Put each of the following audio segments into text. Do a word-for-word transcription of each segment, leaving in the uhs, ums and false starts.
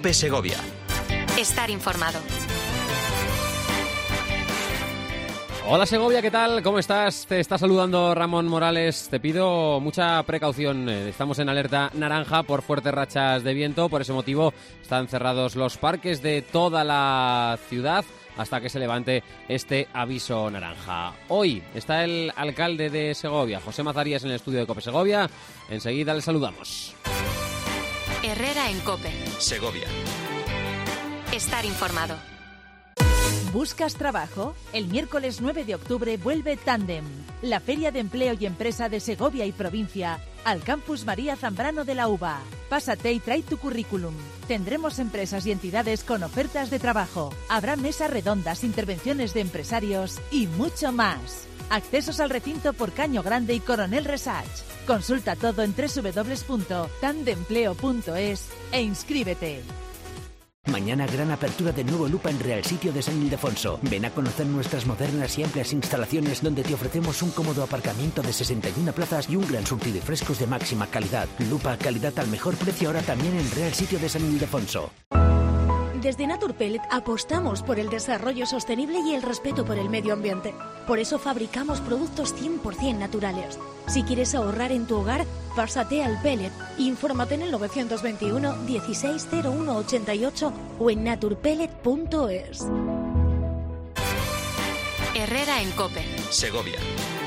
COPE Segovia. Estar informado. Hola Segovia, ¿qué tal? ¿Cómo estás? Te está saludando Ramón Morales. Te pido mucha precaución. Estamos en alerta naranja por fuertes rachas de viento. Por ese motivo están cerrados los parques de toda la ciudad hasta que se levante este aviso naranja. Hoy está el alcalde de Segovia, José Mazarías, en el estudio de COPE Segovia. Enseguida le saludamos. Herrera en COPE Segovia. Estar informado. ¿Buscas trabajo? El miércoles nueve de octubre vuelve Tandem, la Feria de Empleo y Empresa de Segovia y provincia, al Campus María Zambrano de la UBA. Pásate y trae tu currículum. Tendremos empresas y entidades con ofertas de trabajo. Habrá mesas redondas, intervenciones de empresarios y mucho más. Accesos al recinto por Caño Grande y Coronel Resach. Consulta todo en doble u doble u doble u punto tandempleo punto es e inscríbete. Mañana gran apertura de nuevo Lupa en Real Sitio de San Ildefonso. Ven a conocer nuestras modernas y amplias instalaciones donde te ofrecemos un cómodo aparcamiento de sesenta y una plazas y un gran surtido de frescos de máxima calidad. Lupa, calidad al mejor precio, ahora también en Real Sitio de San Ildefonso. Desde Naturpellet apostamos por el desarrollo sostenible y el respeto por el medio ambiente. Por eso fabricamos productos cien por ciento naturales. Si quieres ahorrar en tu hogar, pásate al pellet. Infórmate en el novecientos veintiuno dieciséis cero uno ochenta y ocho o en naturpellet punto es. Herrera en COPE Segovia.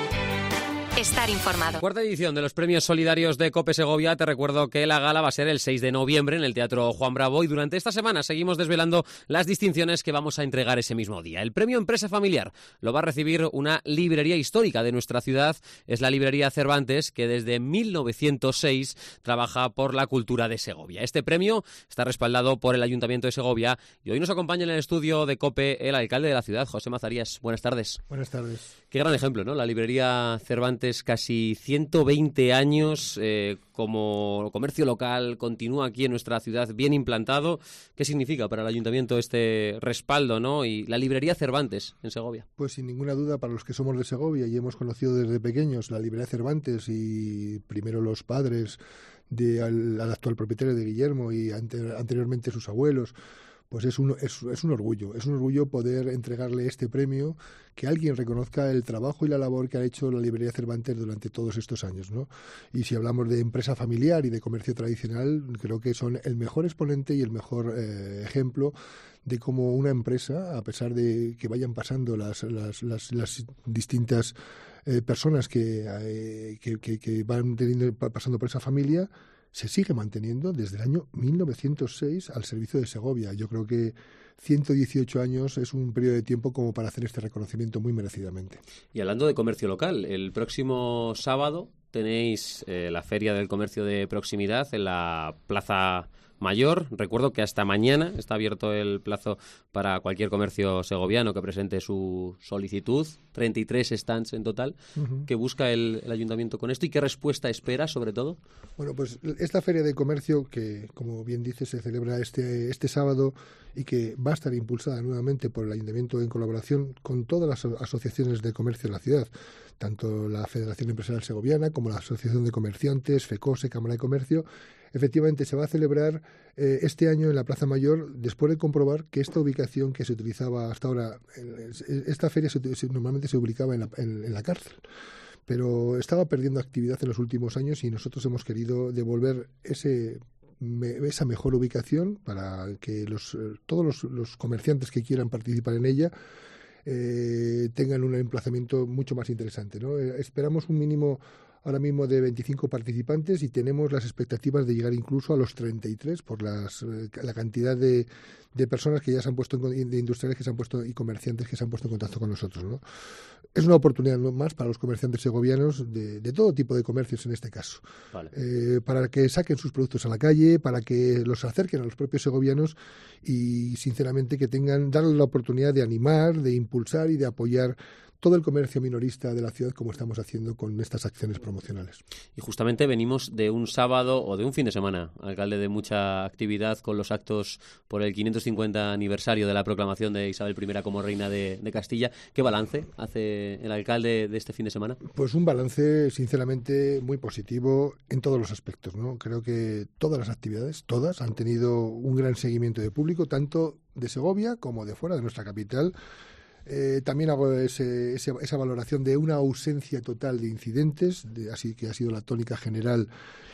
Estar informado. Cuarta edición de los premios solidarios de COPE Segovia. Te recuerdo que la gala va a ser el seis de noviembre en el Teatro Juan Bravo y durante esta semana seguimos desvelando las distinciones que vamos a entregar ese mismo día. El premio Empresa Familiar lo va a recibir una librería histórica de nuestra ciudad. Es la librería Cervantes, que desde mil novecientos seis trabaja por la cultura de Segovia. Este premio está respaldado por el Ayuntamiento de Segovia y hoy nos acompaña en el estudio de COPE el alcalde de la ciudad, José Mazarías. Buenas tardes. Buenas tardes. Qué gran ejemplo, ¿no? La librería Cervantes, casi ciento veinte años eh, como comercio local, continúa aquí en nuestra ciudad bien implantado. ¿Qué significa para el ayuntamiento este respaldo, ¿no? Y la librería Cervantes en Segovia. Pues sin ninguna duda, para los que somos de Segovia y hemos conocido desde pequeños la librería Cervantes y primero los padres de al, al actual propietario de Guillermo y ante, anteriormente sus abuelos, pues es un, es, es un orgullo, es un orgullo poder entregarle este premio, que alguien reconozca el trabajo y la labor que ha hecho la librería Cervantes durante todos estos años, ¿no? Y si hablamos de empresa familiar y de comercio tradicional, creo que son el mejor exponente y el mejor eh, ejemplo de cómo una empresa, a pesar de que vayan pasando las, las, las, las distintas eh, personas que, eh, que, que, que van teniendo, pasando por esa familia, se sigue manteniendo desde el año mil novecientos seis al servicio de Segovia. Yo creo que ciento dieciocho años es un periodo de tiempo como para hacer este reconocimiento muy merecidamente. Y hablando de comercio local, el próximo sábado tenéis eh, la Feria del Comercio de Proximidad en la Plaza Mayor. Recuerdo que hasta mañana está abierto el plazo para cualquier comercio segoviano que presente su solicitud. treinta y tres stands en total. Uh-huh. ¿Qué busca el, el ayuntamiento con esto y qué respuesta espera, sobre todo? Bueno, pues esta feria de comercio que, como bien dice, se celebra este, este sábado y que va a estar impulsada nuevamente por el ayuntamiento en colaboración con todas las asociaciones de comercio de la ciudad, tanto la Federación Empresarial Segoviana como la Asociación de Comerciantes, FECOSE, Cámara de Comercio. Efectivamente, se va a celebrar eh, este año en la Plaza Mayor, después de comprobar que esta ubicación que se utilizaba hasta ahora, esta feria se, se, normalmente se ubicaba en la, en, en la cárcel, pero estaba perdiendo actividad en los últimos años y nosotros hemos querido devolver ese, me, esa mejor ubicación para que los, todos los, los comerciantes que quieran participar en ella eh, tengan un emplazamiento mucho más interesante, ¿no? Eh, esperamos un mínimo ahora mismo de veinticinco participantes y tenemos las expectativas de llegar incluso a los treinta y tres por las, eh, la cantidad de, de personas que ya se han puesto, en, de industriales que se han puesto y comerciantes que se han puesto en contacto con nosotros, ¿no? Es una oportunidad más para los comerciantes segovianos de, de todo tipo de comercios en este caso, vale. eh, para que saquen sus productos a la calle, para que los acerquen a los propios segovianos y sinceramente que tengan, darles la oportunidad de animar, de impulsar y de apoyar todo el comercio minorista de la ciudad, como estamos haciendo con estas acciones promocionales. Y justamente venimos de un sábado o de un fin de semana, alcalde, de mucha actividad con los actos por el quinientos cincuenta aniversario de la proclamación de Isabel primera como reina de, de Castilla. ¿Qué balance hace el alcalde de este fin de semana? Pues un balance, sinceramente, muy positivo en todos los aspectos, ¿no? Creo que todas las actividades, todas, han tenido un gran seguimiento de público, tanto de Segovia como de fuera de nuestra capital. Eh, también hago ese, ese, esa valoración de una ausencia total de incidentes, de, así que ha sido la tónica general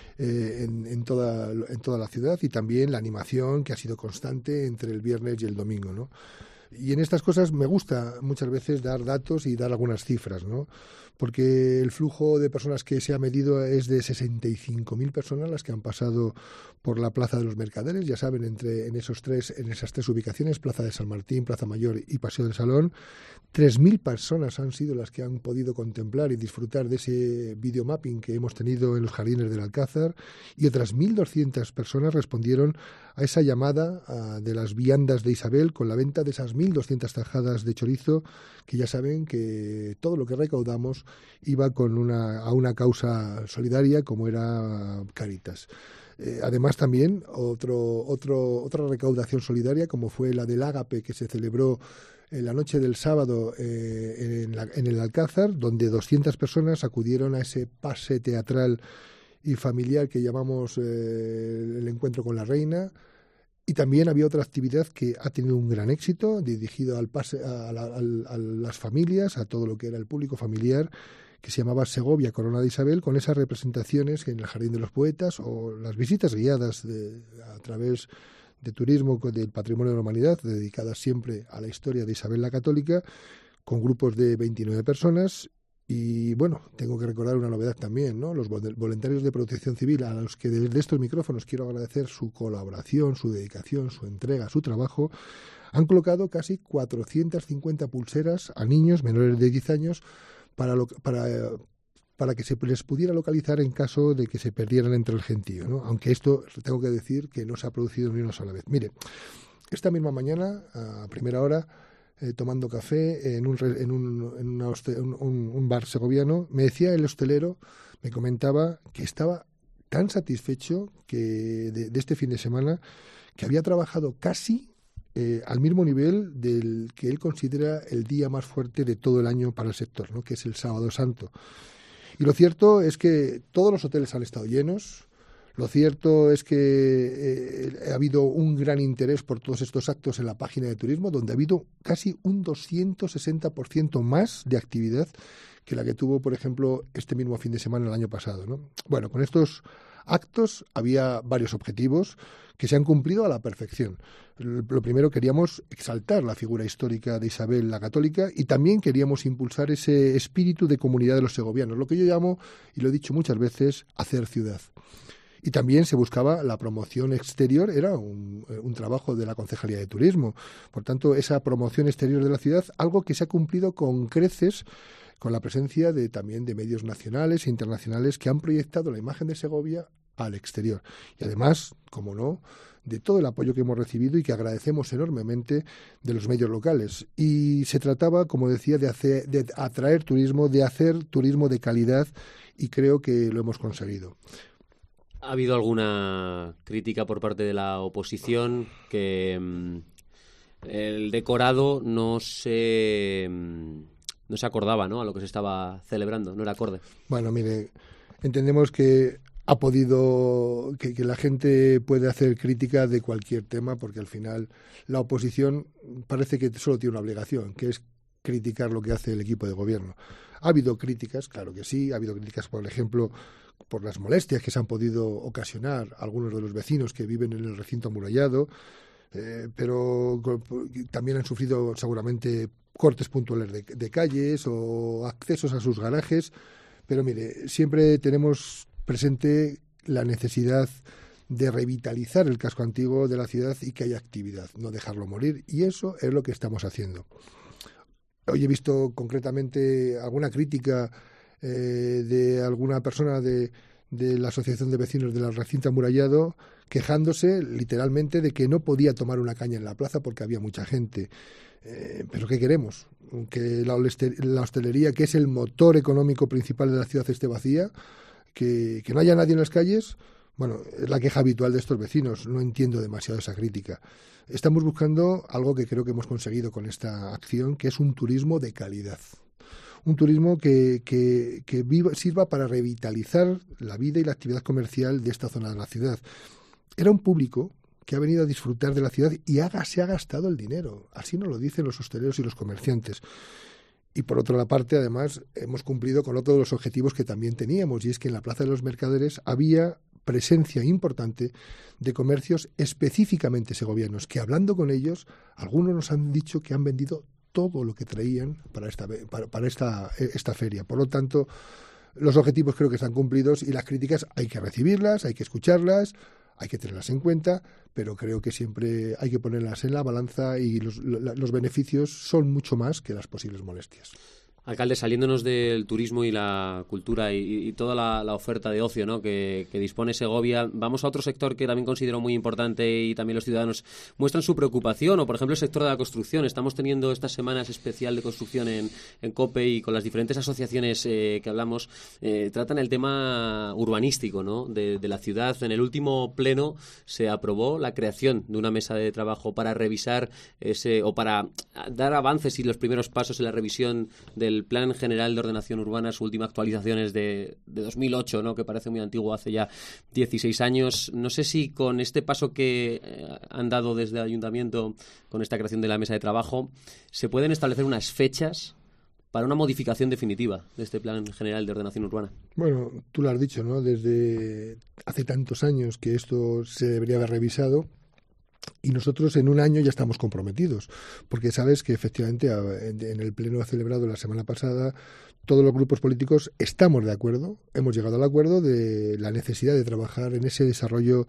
eh, en, en, toda, en toda la ciudad, y también la animación que ha sido constante entre el viernes y el domingo, ¿no? Y en estas cosas me gusta muchas veces dar datos y dar algunas cifras, ¿no? Porque el flujo de personas que se ha medido es de sesenta y cinco mil personas las que han pasado por la Plaza de los Mercaderes, ya saben, entre en esos tres en esas tres ubicaciones, Plaza de San Martín, Plaza Mayor y Paseo del Salón. tres mil personas han sido las que han podido contemplar y disfrutar de ese videomapping que hemos tenido en los jardines del Alcázar, y otras mil doscientas personas respondieron a esa llamada a, de las viandas de Isabel, con la venta de esas mil doscientas tajadas de chorizo, que ya saben que todo lo que recaudamos iba con una, a una causa solidaria como era Cáritas. Eh, además también otro, otro, otra recaudación solidaria, como fue la del Ágape, que se celebró en la noche del sábado eh, en, la, en el Alcázar, donde doscientas personas acudieron a ese pase teatral y familiar que llamamos eh, el encuentro con la reina. Y también había otra actividad que ha tenido un gran éxito, dirigido al pase, a, la, a, a las familias, a todo lo que era el público familiar, que se llamaba Segovia Corona de Isabel, con esas representaciones en el Jardín de los Poetas o las visitas guiadas de, a través de turismo del Patrimonio de la Humanidad, dedicadas siempre a la historia de Isabel la Católica, con grupos de veintinueve personas. Y bueno, tengo que recordar una novedad también, ¿no? Los voluntarios de Protección Civil, a los que desde estos micrófonos quiero agradecer su colaboración, su dedicación, su entrega, su trabajo, han colocado casi cuatrocientas cincuenta pulseras a niños menores de diez años para, lo, para, para que se les pudiera localizar en caso de que se perdieran entre el gentío, ¿no? Aunque esto tengo que decir que no se ha producido ni una sola vez. Mire, esta misma mañana, a primera hora, Eh, tomando café en, un, en, un, en una hoste, un, un bar segoviano, me decía el hostelero, me comentaba que estaba tan satisfecho que de, de este fin de semana, que había trabajado casi eh, al mismo nivel del que él considera el día más fuerte de todo el año para el sector, ¿no? Que es el Sábado Santo. Y lo cierto es que todos los hoteles han estado llenos. Lo cierto es que eh, ha habido un gran interés por todos estos actos en la página de turismo, donde ha habido casi un doscientos sesenta por ciento más de actividad que la que tuvo, por ejemplo, este mismo fin de semana el año pasado, ¿no? Bueno, con estos actos había varios objetivos que se han cumplido a la perfección. Lo primero, queríamos exaltar la figura histórica de Isabel la Católica, y también queríamos impulsar ese espíritu de comunidad de los segovianos, lo que yo llamo, y lo he dicho muchas veces, hacer ciudad. Y también se buscaba la promoción exterior, era un, un trabajo de la Concejalía de Turismo. Por tanto, esa promoción exterior de la ciudad, algo que se ha cumplido con creces, con la presencia de también de medios nacionales e internacionales que han proyectado la imagen de Segovia al exterior. Y además, como no, de todo el apoyo que hemos recibido y que agradecemos enormemente de los medios locales. Y se trataba, como decía, de, hacer, de atraer turismo, de hacer turismo de calidad, y creo que lo hemos conseguido. ¿Ha habido alguna crítica por parte de la oposición que mmm, el decorado no se mmm, no se acordaba, ¿no?, a lo que se estaba celebrando, no era acorde? Bueno, mire, entendemos que ha podido que, que la gente puede hacer crítica de cualquier tema, porque al final la oposición parece que solo tiene una obligación, que es criticar lo que hace el equipo de gobierno. Ha habido críticas, claro que sí, ha habido críticas, por ejemplo, por las molestias que se han podido ocasionar algunos de los vecinos que viven en el recinto amurallado, eh, pero también han sufrido seguramente cortes puntuales de, de calles o accesos a sus garajes. Pero mire, siempre tenemos presente la necesidad de revitalizar el casco antiguo de la ciudad y que haya actividad, no dejarlo morir, y eso es lo que estamos haciendo. Hoy he visto concretamente alguna crítica eh, de alguna persona de, de la Asociación de Vecinos del Recinto Amurallado quejándose literalmente de que no podía tomar una caña en la plaza porque había mucha gente. Eh, ¿Pero qué queremos? ¿Que la, la hostelería, que es el motor económico principal de la ciudad, esté vacía? ¿Que, que no haya nadie en las calles? Bueno, es la queja habitual de estos vecinos. No entiendo demasiado esa crítica. Estamos buscando algo que creo que hemos conseguido con esta acción, que es un turismo de calidad. Un turismo que, que, que viva, sirva para revitalizar la vida y la actividad comercial de esta zona de la ciudad. Era un público que ha venido a disfrutar de la ciudad y haga, se ha gastado el dinero. Así nos lo dicen los hosteleros y los comerciantes. Y por otra parte, además, hemos cumplido con otro de los objetivos que también teníamos, y es que en la Plaza de los Mercaderes había presencia importante de comercios específicamente segovianos, que hablando con ellos, algunos nos han dicho que han vendido todo lo que traían para esta, para, para esta, esta feria. Por lo tanto, los objetivos creo que están cumplidos y las críticas hay que recibirlas, hay que escucharlas, hay que tenerlas en cuenta, pero creo que siempre hay que ponerlas en la balanza y los, los beneficios son mucho más que las posibles molestias. Alcalde, saliéndonos del turismo y la cultura y, y toda la, la oferta de ocio, ¿no?, que, que dispone Segovia, vamos a otro sector que también considero muy importante y también los ciudadanos muestran su preocupación, o por ejemplo el sector de la construcción. Estamos teniendo estas semanas especial de construcción en, en COPE y con las diferentes asociaciones eh, que hablamos, eh, tratan el tema urbanístico, ¿no?, de, de la ciudad. En el último pleno se aprobó la creación de una mesa de trabajo para revisar ese, o para dar avances y los primeros pasos en la revisión del el Plan General de Ordenación Urbana. Su última actualización es de, de dos mil ocho, ¿no?, que parece muy antiguo, hace ya dieciséis años. No sé si con este paso que eh, han dado desde el Ayuntamiento, con esta creación de la mesa de trabajo, se pueden establecer unas fechas para una modificación definitiva de este Plan General de Ordenación Urbana. Bueno, tú lo has dicho, ¿no? Desde hace tantos años que esto se debería haber revisado. Y nosotros en un año ya estamos comprometidos, porque sabes que efectivamente en el pleno celebrado la semana pasada todos los grupos políticos estamos de acuerdo, hemos llegado al acuerdo de la necesidad de trabajar en ese desarrollo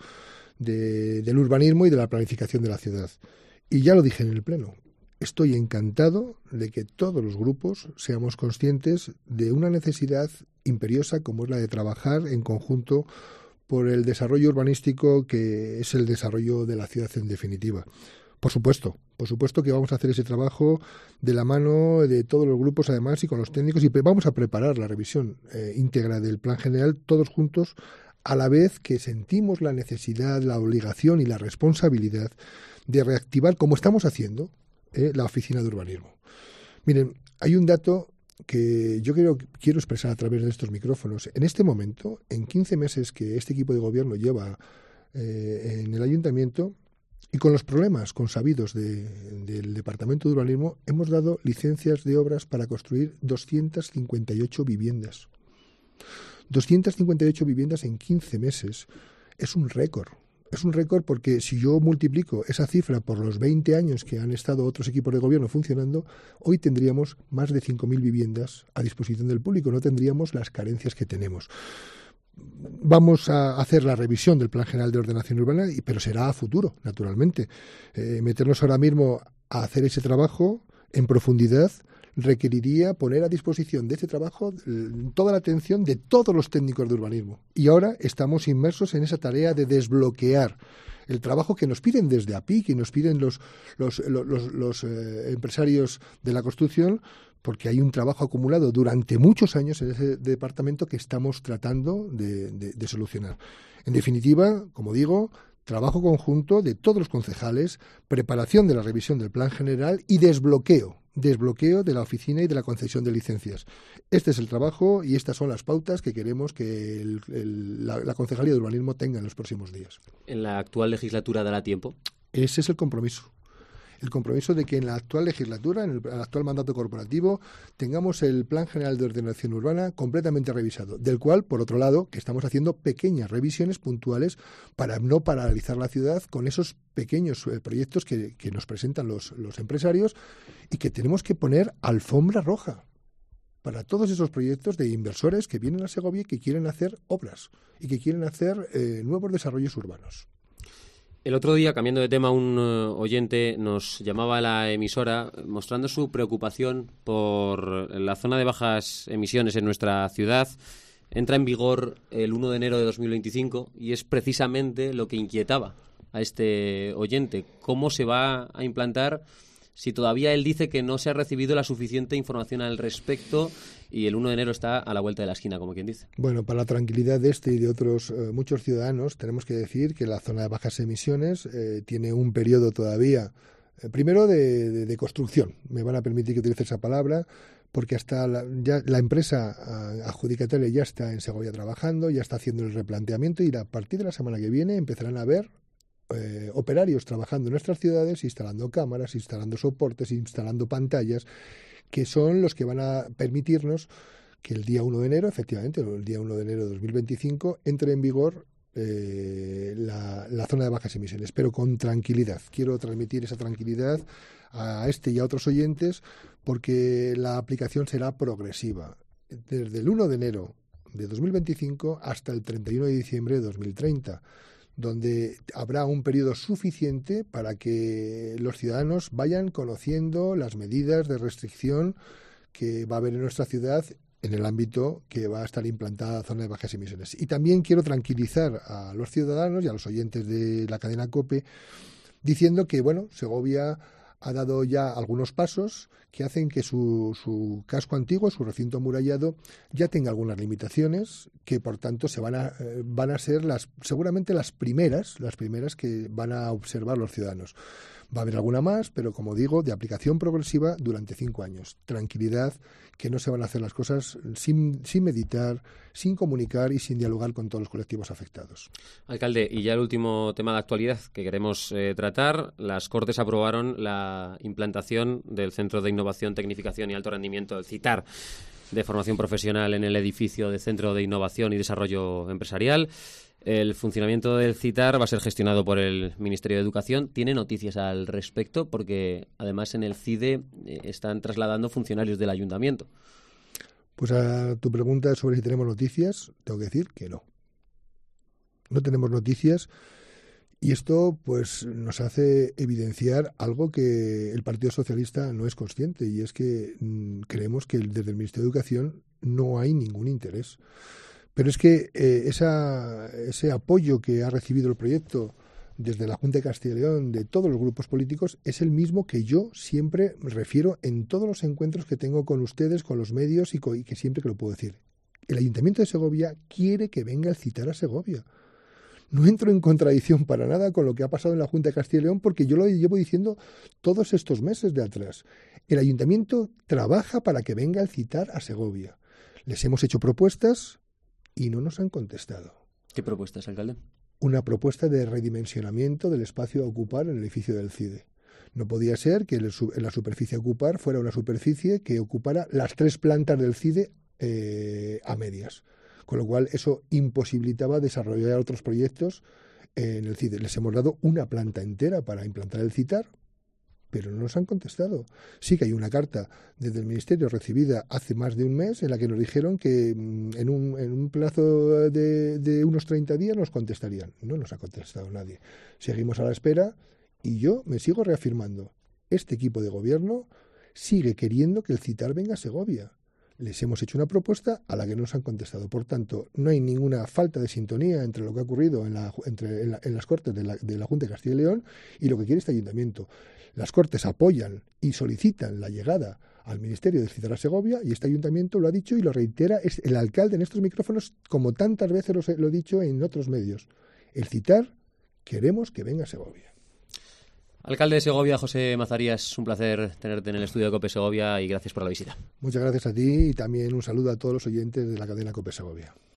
de, del urbanismo y de la planificación de la ciudad. Y ya lo dije en el pleno, estoy encantado de que todos los grupos seamos conscientes de una necesidad imperiosa como es la de trabajar en conjunto por el desarrollo urbanístico, que es el desarrollo de la ciudad en definitiva. Por supuesto, por supuesto que vamos a hacer ese trabajo de la mano de todos los grupos, además, y con los técnicos, y vamos a preparar la revisión eh, íntegra del Plan General todos juntos, a la vez que sentimos la necesidad, la obligación y la responsabilidad de reactivar, como estamos haciendo, eh, la Oficina de Urbanismo. Miren, hay un dato que yo quiero, quiero expresar a través de estos micrófonos. En este momento, en quince meses que este equipo de gobierno lleva eh, en el ayuntamiento, y con los problemas consabidos de, del Departamento de Urbanismo, hemos dado licencias de obras para construir doscientas cincuenta y ocho viviendas. doscientas cincuenta y ocho viviendas en quince meses. Es un récord. Es un récord porque si yo multiplico esa cifra por los veinte años que han estado otros equipos de gobierno funcionando, hoy tendríamos más de cinco mil viviendas a disposición del público, no tendríamos las carencias que tenemos. Vamos a hacer la revisión del Plan General de Ordenación Urbana, pero será a futuro, naturalmente. Eh, meternos ahora mismo a hacer ese trabajo en profundidad requeriría poner a disposición de este trabajo toda la atención de todos los técnicos de urbanismo. Y ahora estamos inmersos en esa tarea de desbloquear el trabajo que nos piden desde A P I, que nos piden los, los, los, los, los eh, empresarios de la construcción, porque hay un trabajo acumulado durante muchos años en ese departamento que estamos tratando de, de, de solucionar. En definitiva, como digo, trabajo conjunto de todos los concejales, preparación de la revisión del Plan General y desbloqueo, desbloqueo de la oficina y de la concesión de licencias. Este es el trabajo y estas son las pautas que queremos que el, el, la, la Concejalía de Urbanismo tenga en los próximos días. ¿En la actual legislatura dará tiempo? Ese es el compromiso. El compromiso de que en la actual legislatura, en el, el actual mandato corporativo, tengamos el Plan General de Ordenación Urbana completamente revisado, del cual, por otro lado, que estamos haciendo pequeñas revisiones puntuales para no paralizar la ciudad con esos pequeños eh, proyectos que, que nos presentan los, los empresarios y que tenemos que poner alfombra roja para todos esos proyectos de inversores que vienen a Segovia y que quieren hacer obras y que quieren hacer eh, nuevos desarrollos urbanos. El otro día, cambiando de tema, un uh, oyente nos llamaba a la emisora mostrando su preocupación por la zona de bajas emisiones en nuestra ciudad. Entra en vigor el uno de enero de dos mil veinticinco y es precisamente lo que inquietaba a este oyente. ¿Cómo se va a implantar si todavía él dice que no se ha recibido la suficiente información al respecto y el uno de enero está a la vuelta de la esquina, como quien dice. Bueno, para la tranquilidad de este y de otros eh, muchos ciudadanos, tenemos que decir que la zona de bajas emisiones eh, tiene un periodo todavía, eh, primero de, de, de construcción. Me van a permitir que utilice esa palabra, porque hasta la, ya la empresa adjudicataria ya está en Segovia trabajando, ya está haciendo el replanteamiento y a partir de la semana que viene empezarán a haber eh, operarios trabajando en nuestras ciudades, instalando cámaras, instalando soportes, instalando pantallas, que son los que van a permitirnos que el día uno de enero, efectivamente, el día uno de enero de dos mil veinticinco, entre en vigor eh, la, la zona de bajas emisiones, pero con tranquilidad. Quiero transmitir esa tranquilidad a este y a otros oyentes, porque la aplicación será progresiva. Desde el uno de enero de dos mil veinticinco hasta el treinta y uno de diciembre de dos mil treinta, donde habrá un periodo suficiente para que los ciudadanos vayan conociendo las medidas de restricción que va a haber en nuestra ciudad en el ámbito que va a estar implantada la zona de bajas emisiones. Y también quiero tranquilizar a los ciudadanos y a los oyentes de la cadena COPE diciendo que, bueno, Segovia ha dado ya algunos pasos que hacen que su, su casco antiguo, su recinto amurallado, ya tenga algunas limitaciones que, por tanto, se van a, eh, van a ser las seguramente las primeras, las primeras que van a observar los ciudadanos. Va a haber alguna más, pero, como digo, de aplicación progresiva durante cinco años. Tranquilidad, que no se van a hacer las cosas sin, sin meditar, sin comunicar y sin dialogar con todos los colectivos afectados. Alcalde, y ya el último tema de actualidad que queremos eh, tratar. Las Cortes aprobaron la implantación del Centro de Innovación, Tecnificación y Alto Rendimiento, el CITAR, de formación profesional en el edificio del Centro de Innovación y Desarrollo Empresarial. El funcionamiento del CITAR va a ser gestionado por el Ministerio de Educación. ¿Tiene noticias al respecto? Porque además en el CIDE eh, están trasladando funcionarios del ayuntamiento. Pues a tu pregunta sobre si tenemos noticias, tengo que decir que no. No tenemos noticias y esto pues nos hace evidenciar algo que el Partido Socialista no es consciente, y es que mmm, creemos que desde el Ministerio de Educación no hay ningún interés. Pero es que eh, esa, ese apoyo que ha recibido el proyecto desde la Junta de Castilla y León, de todos los grupos políticos, es el mismo que yo siempre refiero en todos los encuentros que tengo con ustedes, con los medios y, con, y que siempre que lo puedo decir. El Ayuntamiento de Segovia quiere que venga el CITAR a Segovia. No entro en contradicción para nada con lo que ha pasado en la Junta de Castilla y León, porque yo lo llevo diciendo todos estos meses de atrás. El Ayuntamiento trabaja para que venga el CITAR a Segovia. Les hemos hecho propuestas y no nos han contestado. ¿Qué propuestas, alcalde? Una propuesta de redimensionamiento del espacio a ocupar en el edificio del CIDE. No podía ser que la superficie a ocupar fuera una superficie que ocupara las tres plantas del CIDE eh, a medias. Con lo cual eso imposibilitaba desarrollar otros proyectos en el CIDE. Les hemos dado una planta entera para implantar el CITAR, pero no nos han contestado. Sí que hay una carta desde el Ministerio recibida hace más de un mes en la que nos dijeron que en un, en un plazo de, de unos treinta días nos contestarían. No nos ha contestado nadie. Seguimos a la espera y yo me sigo reafirmando. Este equipo de gobierno sigue queriendo que el CITAR venga a Segovia. Les hemos hecho una propuesta a la que no nos han contestado. Por tanto, no hay ninguna falta de sintonía entre lo que ha ocurrido en, la, entre, en, la, en las Cortes de la, de la Junta de Castilla y León y lo que quiere este ayuntamiento. Las Cortes apoyan y solicitan la llegada al Ministerio del CITAR a Segovia y este ayuntamiento lo ha dicho y lo reitera es el alcalde en estos micrófonos, como tantas veces lo, lo he dicho en otros medios. El CITAR queremos que venga a Segovia. Alcalde de Segovia, José Mazarías, un placer tenerte en el estudio de COPE Segovia y gracias por la visita. Muchas gracias a ti y también un saludo a todos los oyentes de la cadena COPE Segovia.